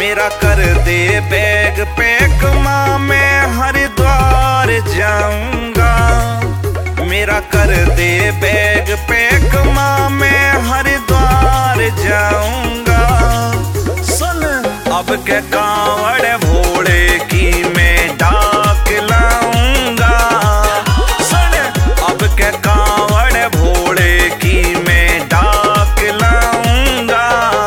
मेरा कर दे bag pack माँ, मैं हरिद्वार जाऊंगा। मेरा कर दे बैग पैक माँ, मैं हरिद्वार जाऊंगा। सुन अब के कांवड़ भोले की मैं डाक लाऊंगा। सुन अब के कांवड़ भोले की मैं डाक लाऊंगा।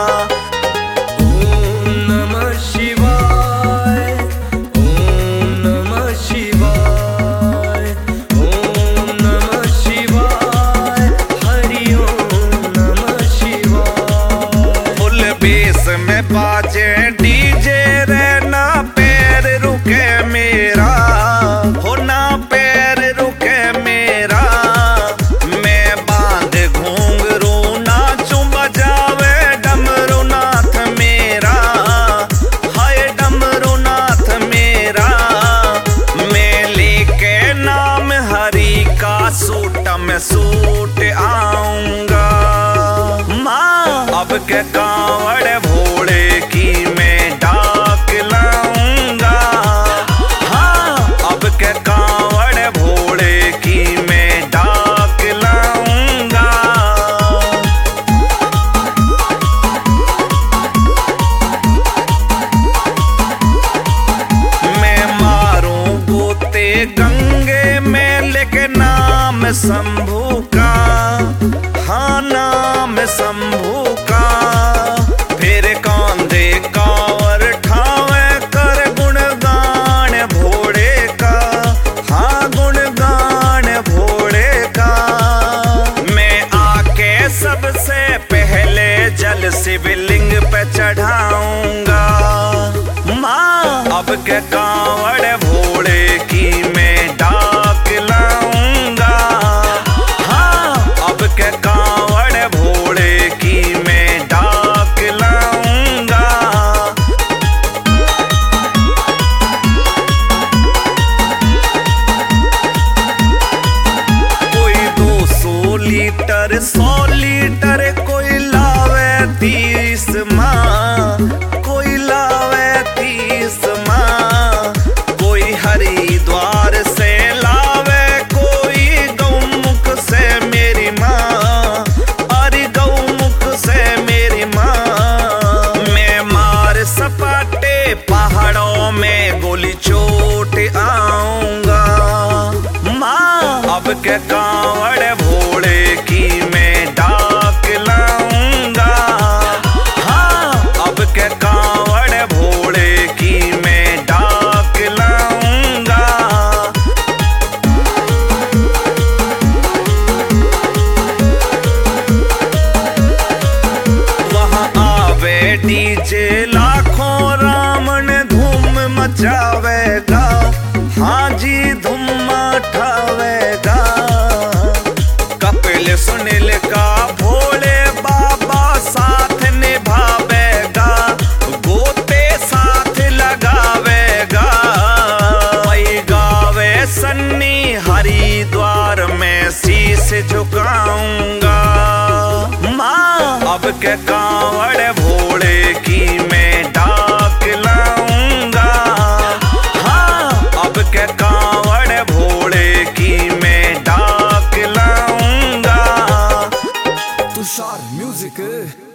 ओम नमः शिवाय, ओम नमः शिवाय, ओम नमः शिवाय, हरि ओम नमः शिवाय। फुल बेस में बाजे डीजे रे, ना पैर रुके मेरा, हो ना पैर रुके मेरा। मैं बांध घूंघरू नाचूं, बजावे डमरू नाथ मेरा, हाय डमरू नाथ मेरा। मैं लेके नाम हरि का सूट में सूट आऊंगा। माँ अब के कांवड़ भोले की मैं डाक लाऊंगा। हाँ अब के कांवड़ भोले की मैं डाक लाऊंगा। मैं मारूं गोते गंगे में, लेके नाम शंभू का, हाँ नाम शंभू का। फिर कांधे कांवर ठावे, कर गुणगान भोले का, हाँ गुणगान भोले का। मैं आके सबसे पहले जल शिवलिंग पे चढ़ाऊंगा। माँ अब के कांवड़ भोले की मैं डाक लाऊंगा। हाँ अब के कांवड़ भोले की मैं डाक लाऊंगा। कोई 200 लीटर 100 लीटर, कोई लावे 30 माँ, कोई लावे 30 माँ। कोई हरिद्वार से लावे, कोई गौमुख से मेरी माँ, अरे गौमुख से मेरी माँ। मैं मार सपाटे पहाड़ों में गोली चोट आऊंगा। माँ अब के कांवड़ भोले की मैं डाक लाऊंगा। हाँ अब के कांवड़ भोले की मैं डाक लाऊंगा। वहाँ आवे डीजे लाखों, रावण धूम मचावेगा, हाँ जी धूम मचावेगा। कपिल सुनील का भोले बाबा साथ निभावेगा, गोते साथ लगावेगा। वही गावे सन्नी हरिद्वार में शीश झुकाऊंगा। माँ अब के कांवड़ भोले की मैं डाक लाऊंगा। हाँ अब के कांवड़ भोले की मैं डाक लाऊंगा। तुषार म्यूजिक।